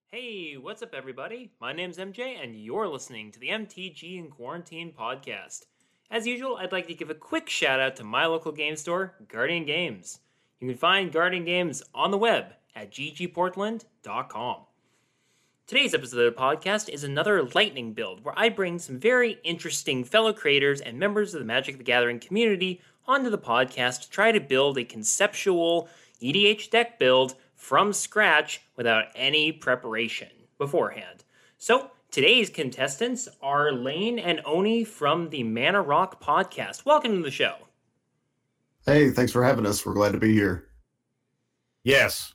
Hey, what's up, everybody? My name's MJ, and you're listening to the MTG in Quarantine podcast. As usual, I'd like to give a quick shout out to my local game store, Guardian Games. You can find Guardian Games on the web at ggportland.com. Today's episode of the podcast is another lightning build where I bring some very interesting fellow creators and members of the Magic the Gathering community onto the podcast to try to build a conceptual EDH deck build from scratch without any preparation beforehand. So, today's contestants are Lane and Oni from the Mana Rock podcast. Welcome to the show. Hey, thanks for having us. We're glad to be here. Yes.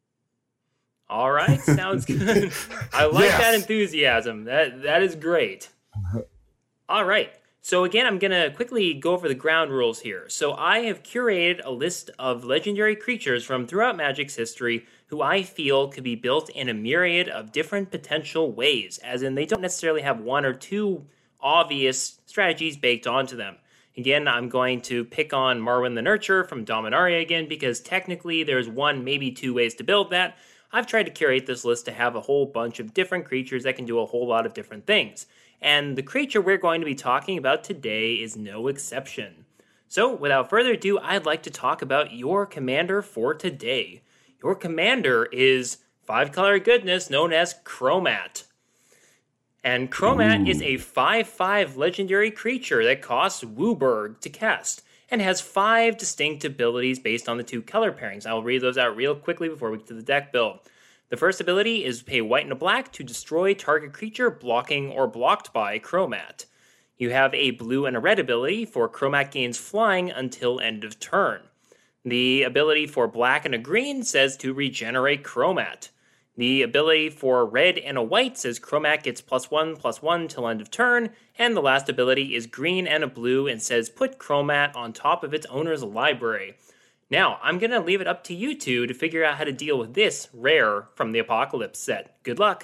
All right, sounds good. I like that enthusiasm. That is great. All right. So again, I'm going to quickly go over the ground rules here. So I have curated a list of legendary creatures from throughout Magic's history who I feel could be built in a myriad of different potential ways, as in they don't necessarily have one or two obvious strategies baked onto them. Again, I'm going to pick on Marwyn the Nurturer from Dominaria again, because technically there's one, maybe two ways to build that. I've tried to curate this list to have a whole bunch of different creatures that can do a whole lot of different things. And the creature we're going to be talking about today is no exception. So, without further ado, I'd like to talk about your commander for today. Your commander is 5-color goodness known as Chromat. And Chromat is a 5/5 legendary creature that costs WUBRG to cast, and has 5 distinct abilities based on the 2 color pairings. I'll read those out real quickly before we get to the deck build. The first ability is pay white and a black to destroy target creature blocking or blocked by Chromat. You have a blue and a red ability for Chromat gains flying until end of turn. The ability for black and a green says to regenerate Chromat. The ability for red and a white says Chromat gets +1/+1 till end of turn, and the last ability is green and a blue and says put Chromat on top of its owner's library. Now, I'm going to leave it up to you two to figure out how to deal with this rare from the Apocalypse set. Good luck.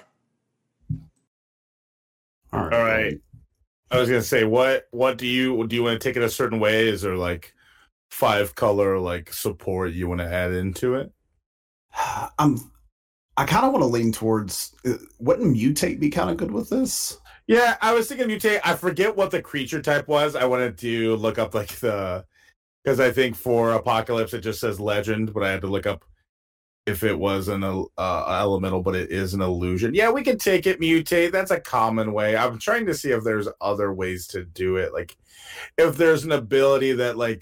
All right. I was going to say, what do you want to take it a certain way? Is there like 5-color like support you want to add into it? I kind of want to lean towards, wouldn't Mutate be kind of good with this? Yeah, I was thinking Mutate. I forget what the creature type was. I wanted to look up like because I think for Apocalypse it just says Legend, but I had to look up if it was an elemental, but it is an illusion. Yeah, we can take it Mutate. That's a common way. I'm trying to see if there's other ways to do it. Like if there's an ability that like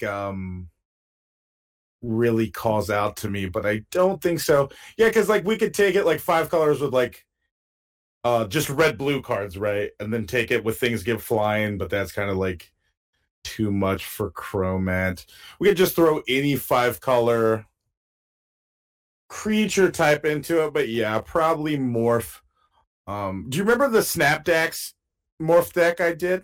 really calls out to me, but I don't think so. Yeah, because like we could take it like 5 colors with like just red-blue cards, right? And then take it with things give flying, but that's kind of like too much for Chromat. We could just throw any 5-color creature type into it, but yeah, probably morph. Do you remember the Snapdax morph deck I did?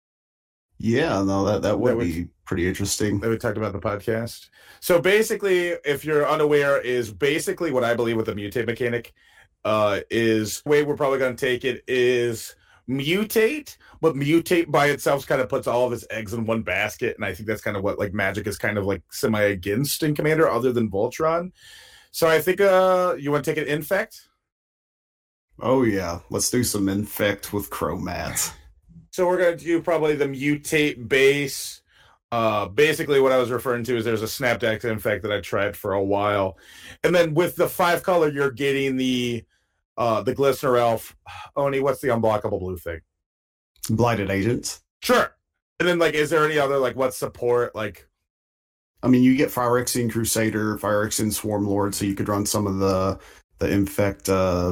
Yeah, no, that would be pretty interesting. That we talked about in the podcast. So basically, if you're unaware, is basically what I believe with the mutate mechanic is the way we're probably going to take it is mutate, but mutate by itself kind of puts all of its eggs in one basket, and I think that's kind of what like Magic is kind of like semi against in Commander, other than Voltron. So I think you want to take an Infect? Oh yeah, let's do some Infect with Chromat. So we're going to do probably the mutate base. Basically what I was referring to is there's a Snapdax Infect that I tried for a while. And then with the 5-color, you're getting the Glistener Elf. Oni, what's the unblockable blue thing? Blighted Agents. Sure. And then like, is there any other like what support like? I mean, you get Phyrexian Crusader, Phyrexian Swarm Lord, so you could run some of the Infect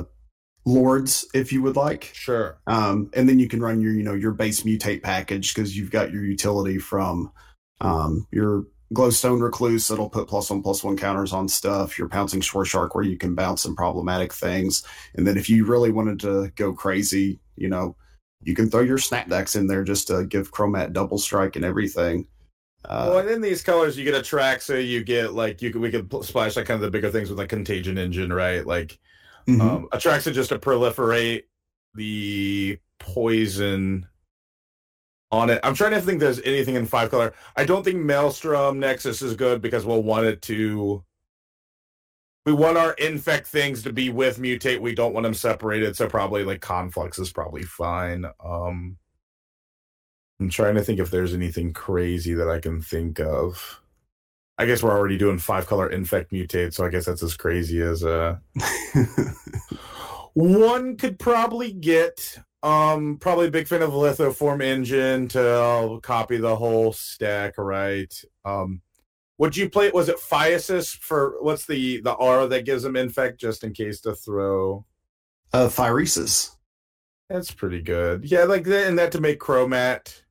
Lords if you would like. Sure. And then you can run your base mutate package because you've got your utility from your Glowstone Recluse that'll put +1/+1 counters on stuff, your Pouncing Shore Shark where you can bounce some problematic things. And then if you really wanted to go crazy, you can throw your Snapdax in there just to give Chromat double strike and everything. Well, and in these colors, you get Atraxa, you get like we could splash like kind of the bigger things with like Contagion Engine, right? Like Atraxa just to proliferate the poison on it. I'm trying to think there's anything in 5-color. I don't think Maelstrom Nexus is good because we'll want it to we want our infect things to be with mutate. We don't want them separated, so probably like conflux is probably fine. I'm trying to think if there's anything crazy that I can think of. I guess we're already doing 5-color infect mutate, so I guess that's as crazy as one could probably get. Probably a big fan of Lithoform Engine to copy the whole stack, right? Would you play? Was it Physis for what's the R that gives them infect just in case to throw? Phyresis. That's pretty good. Yeah, like that, and that to make Chromat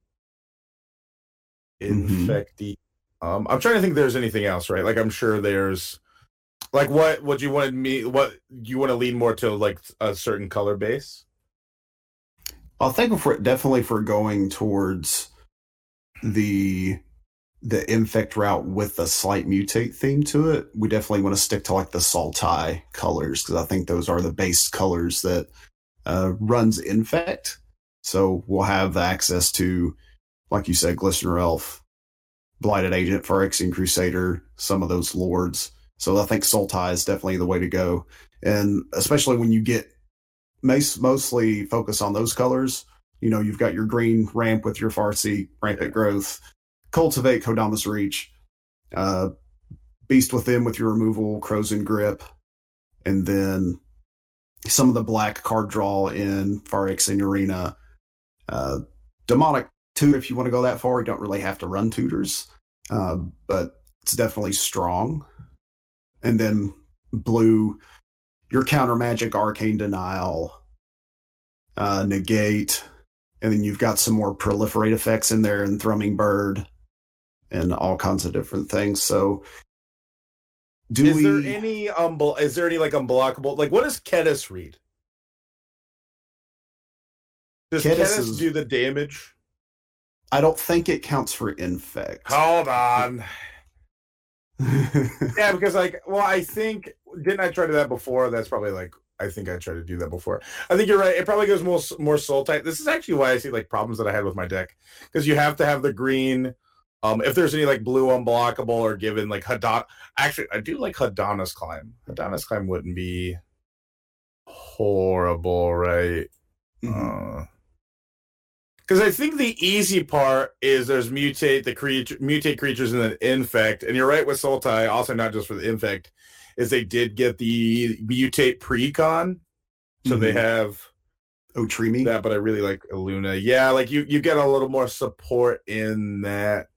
infecty. I'm trying to think if there's anything else, right? Like I'm sure there's like what would you want me what you want to lean more to like a certain color base? I think if we're going towards the infect route with a slight mutate theme to it, we definitely want to stick to like the Sultai colors, because I think those are the base colors that runs infect. So we'll have the access to, like you said, Glistener Elf, Blighted Agent, Phyrexian Crusader, some of those lords. So I think Sultai is definitely the way to go. And especially when you get mostly focus on those colors, you know, you've got your green ramp with your Farseek, Rampant Growth, Cultivate, Kodamas Reach, Beast Within with your removal, Krosan Grip, and then some of the black card draw in Phyrexian Arena. Demonic Tutor, if you want to go that far, you don't really have to run tutors, but it's definitely strong. And then blue, your counter magic, Arcane Denial, Negate, and then you've got some more proliferate effects in there, and Thrumming Bird, and all kinds of different things. So, is there any like unblockable? Like, what does Kediss read? Does Kediss do the damage? I don't think it counts for infect. Hold on. Yeah, because I think didn't I try to do that before? That's probably I think I tried to do that before. I think you're right. It probably goes more soul type. This is actually why I see problems that I had with my deck, because you have to have the green. If there's any blue unblockable or given Hadon. Actually, I do like Hadana's Climb. Hadana's Climb wouldn't be horrible, right? Mm-hmm. Because I think the easy part is there's mutate creatures and then infect. And you're right with Sultai, also not just for the infect, is they did get the mutate precon. So they have Otrimi. That, but I really like Illuna. Yeah, you get a little more support in that.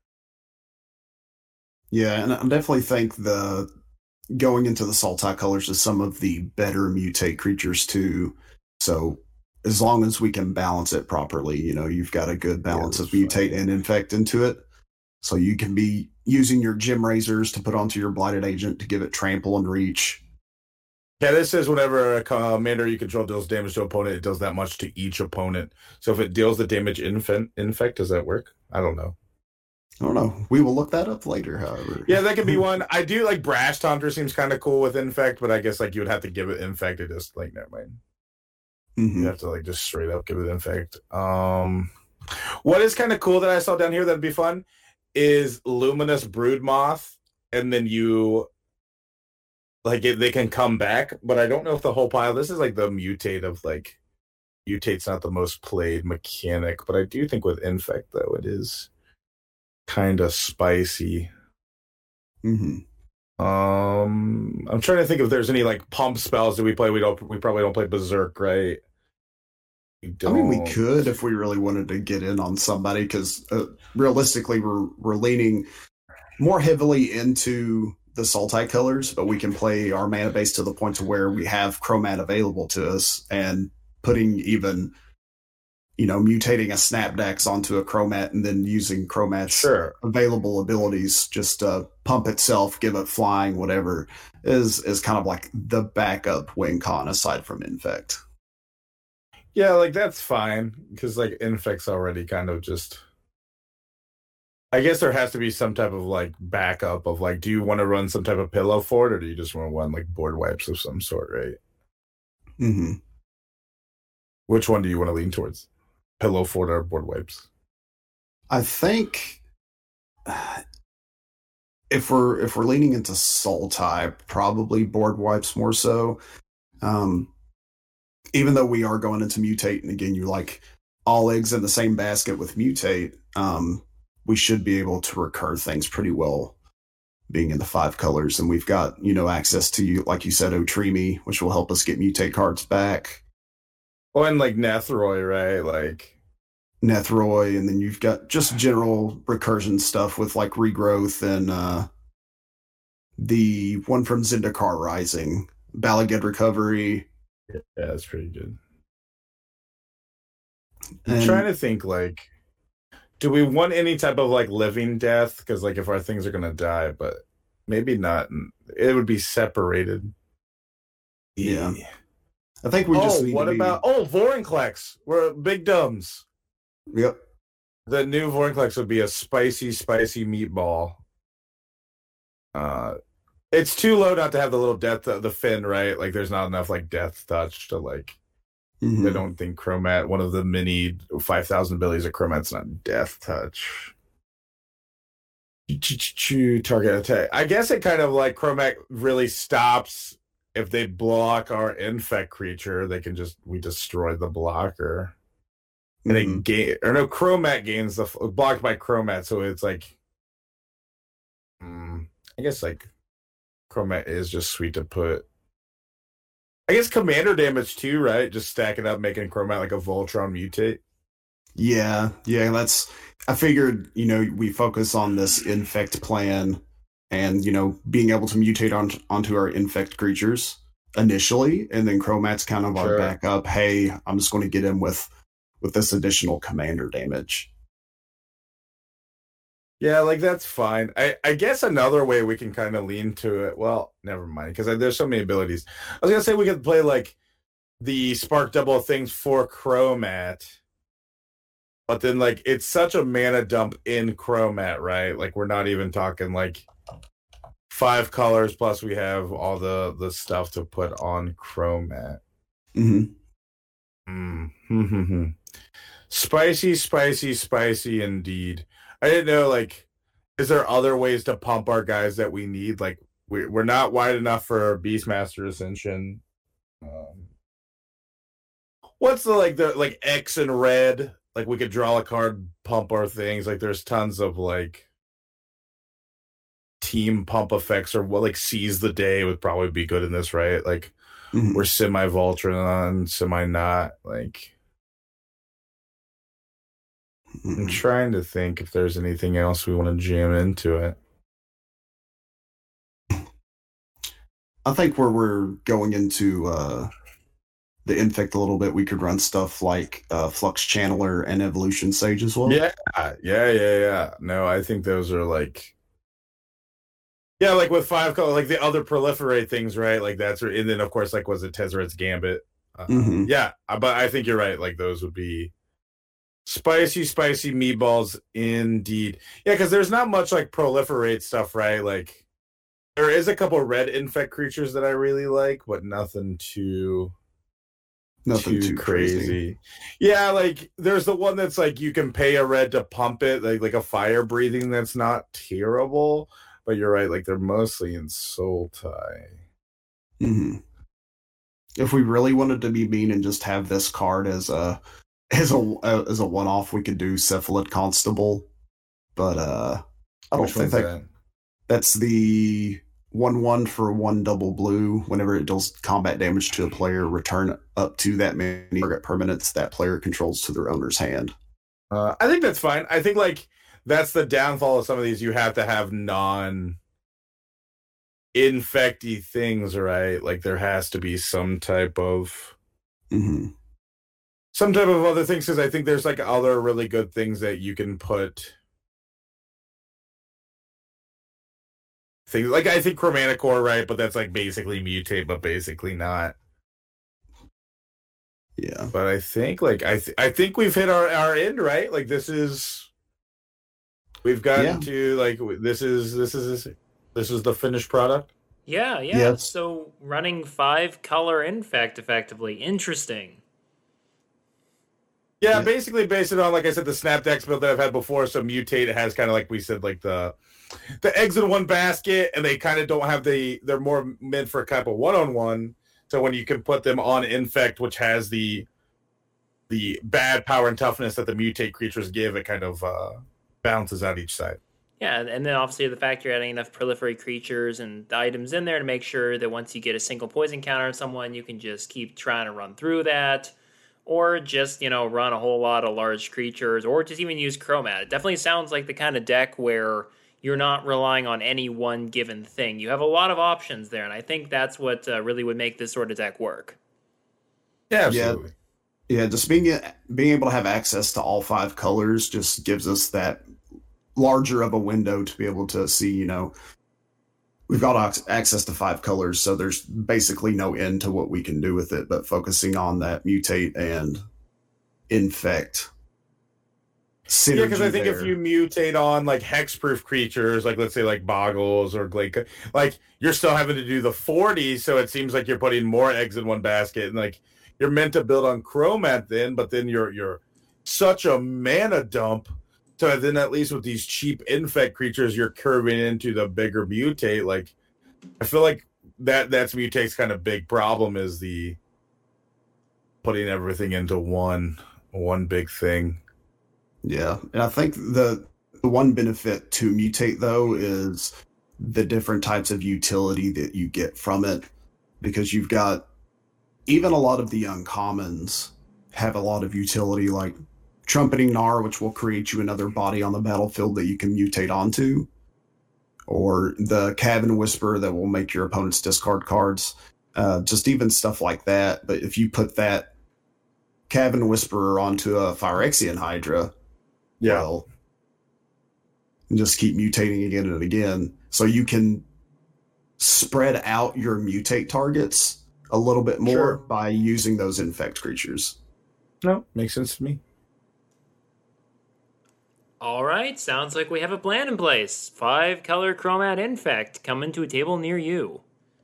Yeah, and I definitely think going into the Sultai colors is some of the better mutate creatures too. So as long as we can balance it properly, you've got a good balance of mutate and infect into it. So you can be using your Gem Razors to put onto your Blighted Agent to give it trample and reach. Yeah, this says whenever a commander you control deals damage to an opponent, it does that much to each opponent. So if it deals the damage infect, does that work? I don't know. We will look that up later, however. Yeah, that could be one. I do like Brash Taunter, seems kind of cool with infect, but I guess you would have to give it infect. It just never mind. Mm-hmm. You have to just straight up give it infect. What is kind of cool that I saw down here that'd be fun is Luminous Broodmoth, and then you they can come back, but I don't know if the whole pile. This is the mutate of mutate's not the most played mechanic, but I do think with infect though it is kind of spicy. Mm-hmm. I'm trying to think if there's any pump spells that we play. We probably don't play Berserk, right? I mean, we could if we really wanted to get in on somebody, because realistically, we're leaning more heavily into the Sultai colors, but we can play our mana base to the point to where we have Chromat available to us, and putting even, mutating a Snapdax onto a Chromat and then using Chromat's available abilities just to pump itself, give it flying, whatever, is kind of the backup win con aside from infect. Yeah, that's fine, because infect's already kind of just. I guess there has to be some type of backup of do you want to run some type of pillow fort, or do you just want to run board wipes of some sort, right? Mm-hmm. Which one do you want to lean towards? Pillow fort or board wipes? I think if we're leaning into Sultai, probably board wipes more so. Even though we are going into Mutate, and again, you like all eggs in the same basket with Mutate, we should be able to recur things pretty well being in the 5 colors. And we've got, access to, like you said, Otrimi, which will help us get Mutate cards back. Oh, and like Nethroi, right? Like Nethroi, and then you've got just general recursion stuff with like Regrowth and the one from Zendikar Rising, Balaged Recovery. Yeah, that's pretty good. I'm trying to think, like, do we want any type of like living death? Because like if our things are gonna die, but maybe not. It would be separated. Yeah. I think we just need what about Vorinclex? We're big dumbs. Yep. The new Vorinclex would be a spicy meatball. It's too low not to have the little death, the fin, right? Like, there's not enough like death touch to like. I don't think Chromat, one of the mini 5,000 abilities of Chromat's not death touch. Target attack. I guess it kind of like Chromat really stops if they block our infect creature. They can we destroy the blocker. And they gain, or no, Chromat gains the blocked by Chromat, so it's like, I guess like Chromat is just sweet to put. I guess commander damage too, right? Just stacking up, making Chromat like a Voltron mutate. Yeah, that's. I figured, we focus on this infect plan, and being able to mutate onto our infect creatures initially, and then Chromat's kind of our backup. Hey, I'm just going to get in with this additional commander damage. Yeah, like that's fine. I guess another way we can kind of lean to it. Well, never mind, because there's so many abilities. I was gonna say we could play like the Spark Double things for Chromat, but then like it's such a mana dump in Chromat, right? Like we're not even talking like 5 colors plus we have all the stuff to put on Chromat. Spicy indeed. I didn't know, like, is there other ways to pump our guys that we need? Like, we're not wide enough for Beastmaster Ascension. What's the X and red? Like, we could draw a card, pump our things. Like, there's tons of, like, team pump effects, or like Seize the Day would probably be good in this, right? Like, we're semi-Voltron, semi-not, like... I'm trying to think if there's anything else we want to jam into it. I think where we're going into the infect a little bit, we could run stuff like Flux Channeler and Evolution Sage as well. Yeah. No, I think those are like... Yeah, like with 5 color, like the other proliferate things, right? Like that's... And then, of course, like, was it Tezzeret's Gambit? Yeah, but I think you're right. Like, those would be... Spicy meatballs indeed. Yeah, because there's not much like proliferate stuff, right? Like there is a couple red infect creatures that I really like, but nothing too crazy. Yeah, like there's the one that's like you can pay a red to pump it, like a fire breathing that's not terrible, but you're right, like they're mostly in Sultai. If we really wanted to be mean and just have this card as a one-off, we could do Cephalid Constable, but I don't think that's the 1/1 for 1 double blue. Whenever it deals combat damage to a player, return up to that many target permanents that player controls to their owner's hand. I think that's fine. I think like that's the downfall of some of these. You have to have non-infecty things, right? Like there has to be some type of some type of other things, because I think there's like other really good things that you can put. Things like I think Chromaticore, right? But that's like basically mutate, but basically not. Yeah, but I think like I think we've hit our end, right? Like this is we've gotten to like this is the finished product. Yeah. So running 5 color infect effectively, interesting. Yeah, basically based it on, like I said, the Snap Decks build that I've had before. So Mutate has kind of, like we said, like the eggs in one basket, and they kind of don't have they're more meant for kind of a one-on-one. So when you can put them on Infect, which has the bad power and toughness that the Mutate creatures give, it kind of balances out each side. Yeah, and then obviously the fact you're adding enough proliferate creatures and the items in there to make sure that once you get a single poison counter on someone, you can just keep trying to run through that. Or just, run a whole lot of large creatures, or just even use Chromat. It definitely sounds like the kind of deck where you're not relying on any one given thing. You have a lot of options there, and I think that's what really would make this sort of deck work. Yeah, absolutely. Yeah, just being able to have access to all 5 colors just gives us that larger of a window to be able to see, we've got access to 5 colors, so there's basically no end to what we can do with it, but focusing on that Mutate and Infect synergy. Yeah, because I think if you mutate on like hexproof creatures, like let's say like Boggles or Glade, like you're still having to do the 40, so it seems like you're putting more eggs in one basket, and like you're meant to build on Chromat then, but then you're such a mana dump. So then at least with these cheap Infect creatures, you're curving into the bigger Mutate. Like, I feel like that's Mutate's kind of big problem is the putting everything into one big thing. Yeah, and I think the one benefit to Mutate, though, is the different types of utility that you get from it, because you've got even a lot of the uncommons have a lot of utility, like Trumpeting Gnar, which will create you another body on the battlefield that you can mutate onto, or the Cavern Whisperer that will make your opponents discard cards, just even stuff like that. But if you put that Cavern Whisperer onto a Phyrexian Hydra, well, and just keep mutating again and again, so you can spread out your mutate targets a little bit more by using those Infect creatures. No, makes sense to me. All right, sounds like we have a plan in place. 5-color Chromat Infect coming to a table near you.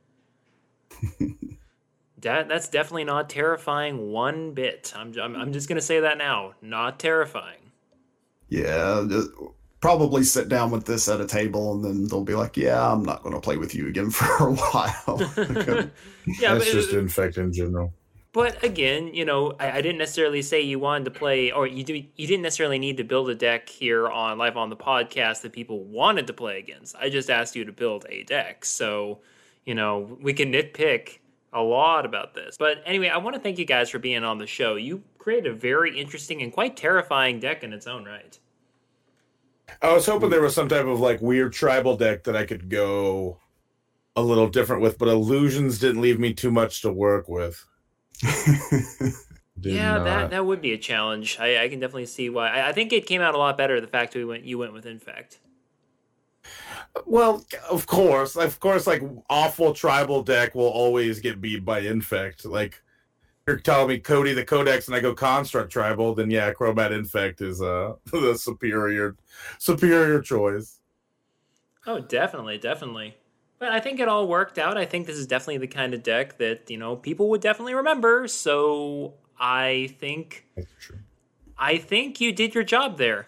That's definitely not terrifying one bit. I'm just gonna say that now. Not terrifying. Yeah, probably sit down with this at a table, and then they'll be like, "Yeah, I'm not going to play with you again for a while." Yeah, that's just Infect in general. But again, I didn't necessarily say you wanted to play, or you didn't necessarily need to build a deck here on live on the podcast that people wanted to play against. I just asked you to build a deck, so we can nitpick a lot about this. But anyway, I want to thank you guys for being on the show. You created a very interesting and quite terrifying deck in its own right. I was hoping there was some type of like weird tribal deck that I could go a little different with, but illusions didn't leave me too much to work with. That would be a challenge. I can definitely see why. I think it came out a lot better, the fact that you went with Infect. Well, of course, like awful tribal deck will always get beat by Infect. Like you're telling me Cody the Codex and I go Construct Tribal, then yeah, Chromat Infect is the superior choice. Oh, definitely. But I think it all worked out. I think this is definitely the kind of deck that, people would definitely remember. So I think you did your job there.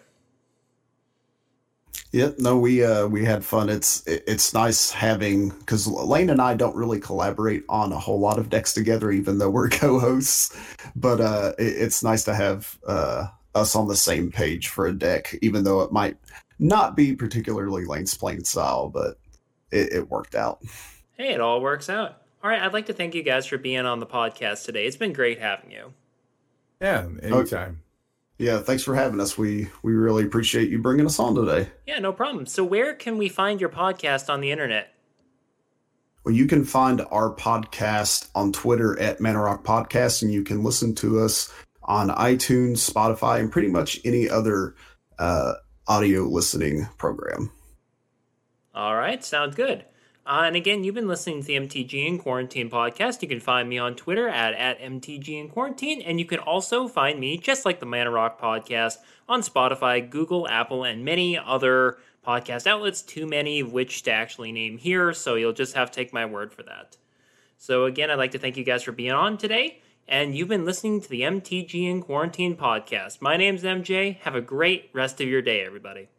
Yep, no, we had fun. It's nice having, because Lane and I don't really collaborate on a whole lot of decks together, even though we're co-hosts. But it's nice to have us on the same page for a deck, even though it might not be particularly Lane's playing style, but it worked out. Hey, it all works out. All right, I'd like to thank you guys for being on the podcast today. It's been great having you. Yeah, anytime. Yeah, thanks for having us. We really appreciate you bringing us on today. Yeah, no problem. So where can we find your podcast on the internet? Well, you can find our podcast on Twitter at Mana Rock Podcast, and you can listen to us on iTunes, Spotify, and pretty much any other audio listening program. All right, sounds good. And again, you've been listening to the MTG in Quarantine podcast. You can find me on Twitter at MTG in Quarantine, and you can also find me, just like the Mana Rock podcast, on Spotify, Google, Apple, and many other podcast outlets, too many of which to actually name here, so you'll just have to take my word for that. So again, I'd like to thank you guys for being on today. and you've been listening to the MTG in Quarantine podcast. My name's MJ. Have a great rest of your day, everybody.